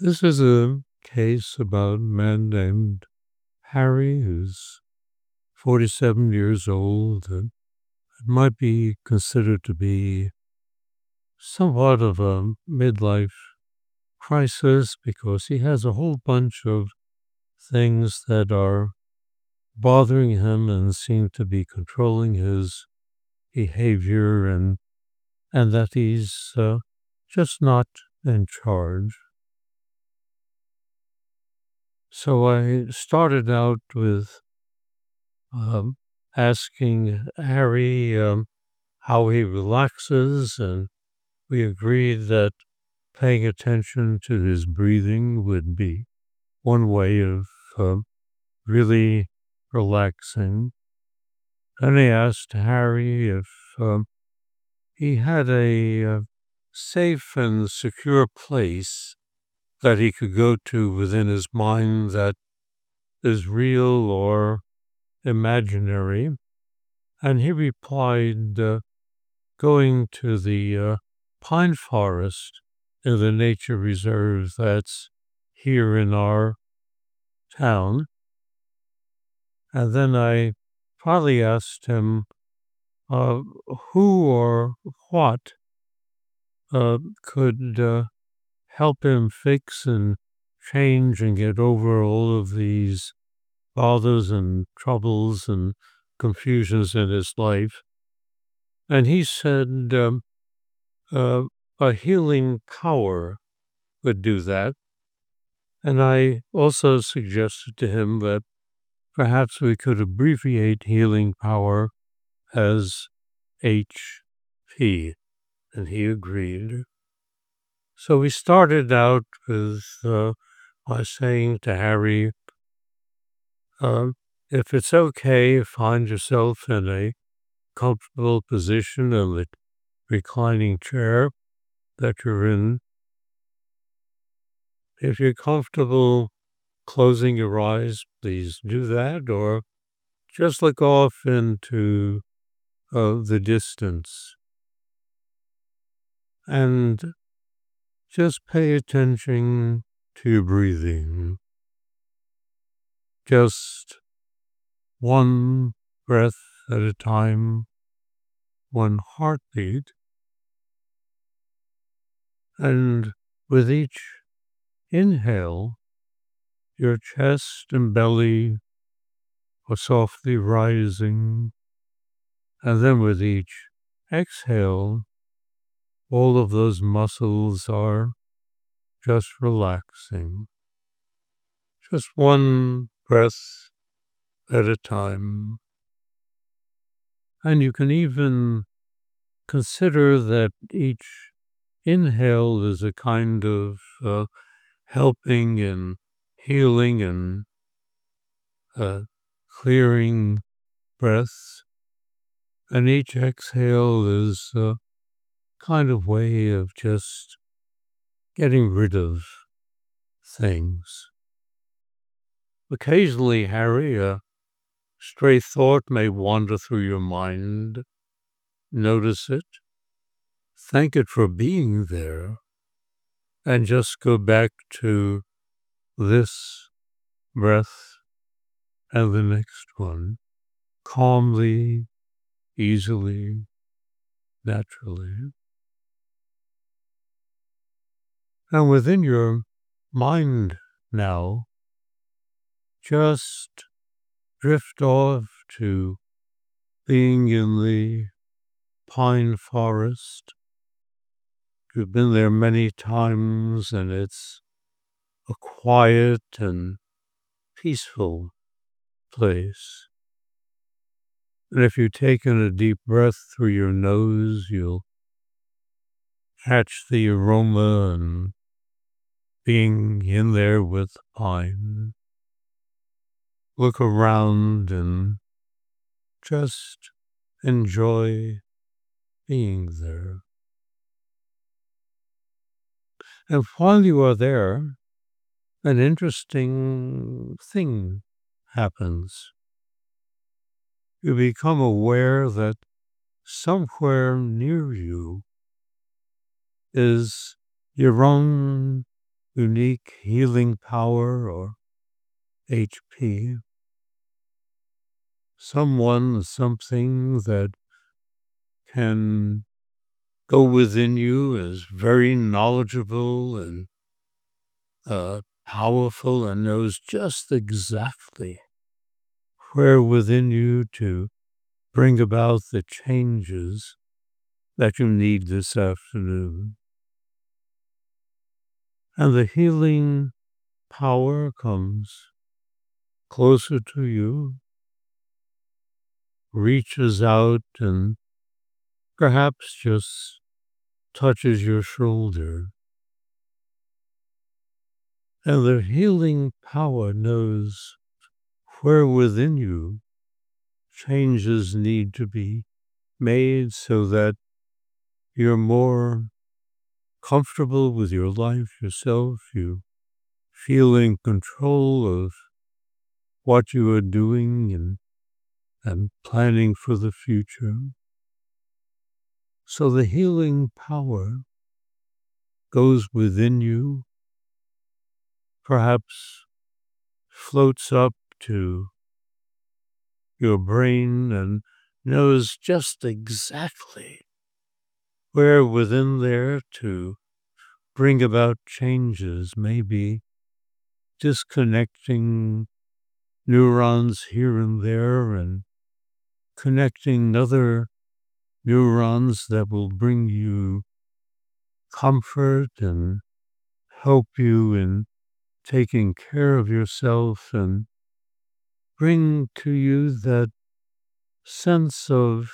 This is a case about a man named Harry who's 47 years old and might be considered to be somewhat of a midlife crisis because he has a whole bunch of things that are bothering him and seem to be controlling his behavior and that he's just not in charge. So I started out with um, asking Harry how he relaxes, and we agreed that paying attention to his breathing would be one way of really relaxing. Then I asked Harry if he had a safe and secure place that he could go to within his mind that is real or imaginary. And he replied, going to the pine forest in the nature reserve that's here in our town. And then I probably asked him uh, who or what could help him fix and change and get over all of these bothers and troubles and confusions in his life. And he said uh, a healing power would do that. And I also suggested to him that perhaps we could abbreviate healing power as HP, and he agreed. So we started out with by saying to Harry, uh, if it's okay, find yourself in a comfortable position in the reclining chair that you're in. If you're comfortable closing your eyes, please do that, or just look off into the distance and just pay attention to your breathing. Just one breath at a time, one heartbeat, and with each inhale, your chest and belly are softly rising, and then with each exhale, all of those muscles are just relaxing. Just one breath at a time. And you can even consider that each inhale is a kind of helping and healing and uh, clearing breaths. And each exhale is a kind of way of just getting rid of things. Occasionally, Harry, a stray thought may wander through your mind. Notice it, thank it for being there, and just go back to this breath and the next one calmly, easily, naturally. And within your mind now, just drift off to being in the pine forest. You've been there many times and it's a quiet and peaceful place. And if you take in a deep breath through your nose, you'll catch the aroma and being in there with the pine. Look around and just enjoy being there. And while you are there, an interesting thing happens. You become aware that somewhere near you is your own unique healing power, or HP. Someone, something that can go within you is very knowledgeable and powerful and knows just exactly where within you to bring about the changes that you need this afternoon. And the healing power comes closer to you, reaches out, and perhaps just touches your shoulder. And the healing power knows where within you changes need to be made so that you're more comfortable with your life yourself. You feel in control of what you are doing and planning for the future. So the healing power goes within you, perhaps floats up to your brain and knows just exactly where within there to bring about changes, maybe disconnecting neurons here and there and connecting other neurons that will bring you comfort and help you in taking care of yourself and bring to you that sense of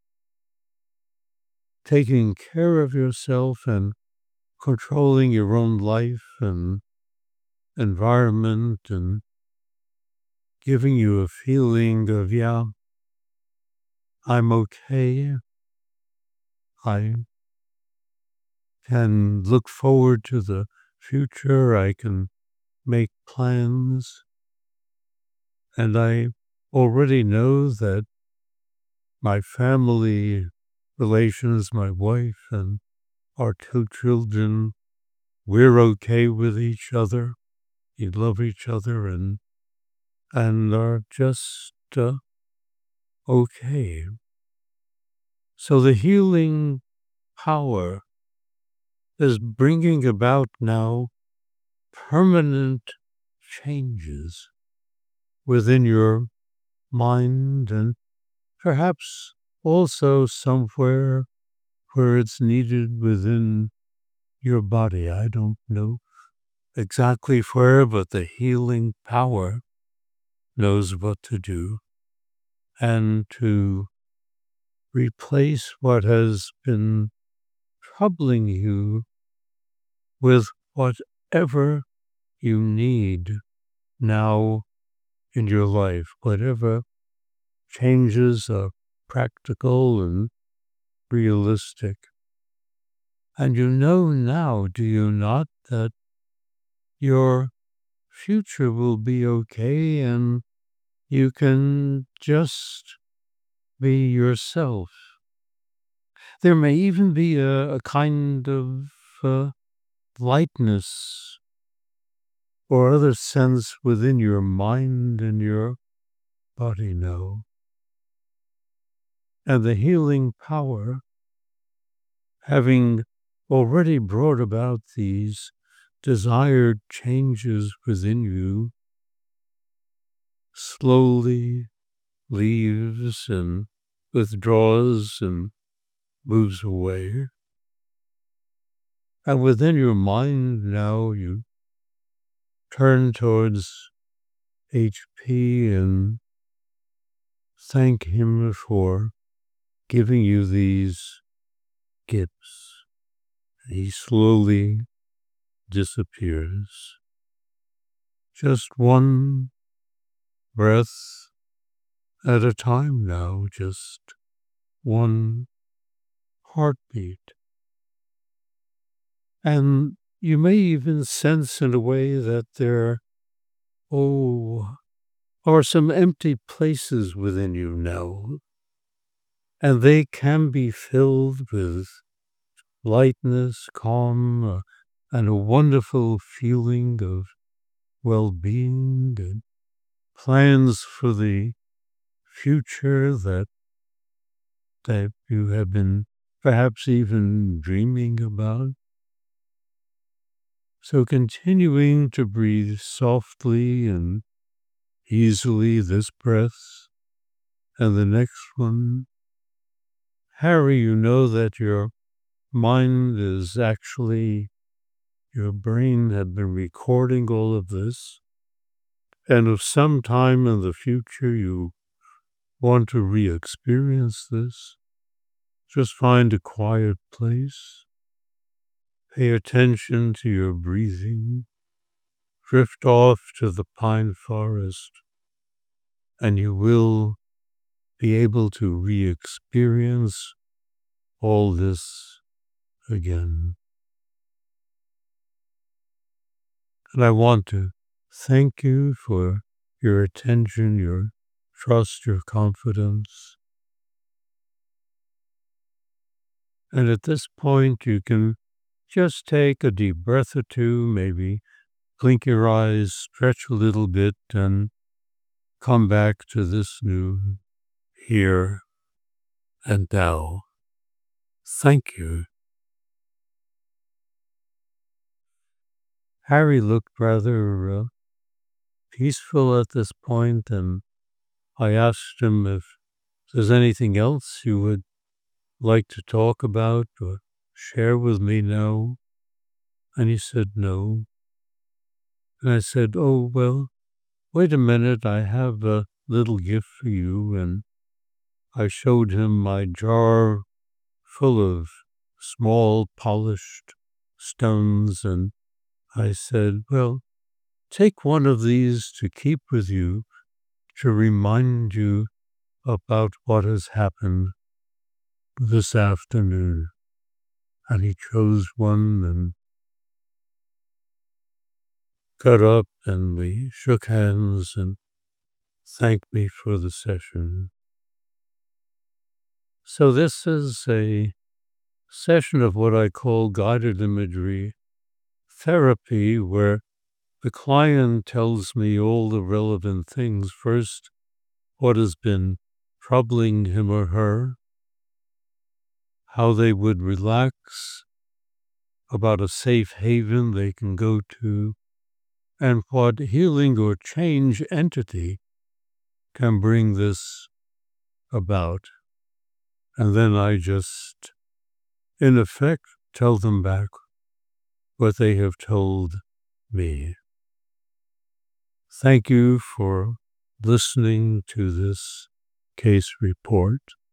taking care of yourself and controlling your own life and environment and giving you a feeling of, yeah, I'm okay. I can look forward to the future. I can make plans. And I already know that my family relations, my wife and our 2 children, we're okay with each other. We love each other and are just okay. So the healing power is bringing about now permanent changes within your mind and perhaps also somewhere where it's needed within your body. I don't know exactly where, but the healing power knows what to do and to replace what has been troubling you with whatever you need now in your life, whatever changes are practical and realistic. And you know now, do you not, that your future will be okay and you can just be yourself. There may even be a kind of lightness or other sense within your mind and your body now. And the healing power, having already brought about these desired changes within you, slowly leaves and withdraws and moves away. And within your mind now, you turn towards HP and thank him for giving you these gifts. He slowly disappears. Just one breath at a time now, just one heartbeat. And you may even sense in a way that there, are some empty places within you now. And they can be filled with lightness, calm, and a wonderful feeling of well-being and plans for the future that you have been perhaps even dreaming about. So continuing to breathe softly and easily this breath and the next one. Harry, you know that your mind is actually, your brain had been recording all of this. And if sometime in the future you want to re-experience this, just find a quiet place. Pay attention to your breathing. Drift off to the pine forest, and you will be able to re-experience all this again. And I want to thank you for your attention, your trust, your confidence. And at this point, you can just take a deep breath or two, maybe blink your eyes, stretch a little bit, and come back to this new here and now. Thank you. Harry looked rather peaceful at this point, and I asked him if there's anything else you would like to talk about or share with me now. And he said no. And I said, oh, well, wait a minute, I have a little gift for you. And I showed him my jar full of small polished stones, and I said, well, take one of these to keep with you to remind you about what has happened this afternoon. And he chose one and got up and we shook hands and thanked me for the session. So this is a session of what I call guided imagery therapy, where the client tells me all the relevant things. First, what has been troubling him or her, how they would relax, about a safe haven they can go to, and what healing or change entity can bring this about. And then I just, in effect, tell them back what they have told me. Thank you for listening to this case report.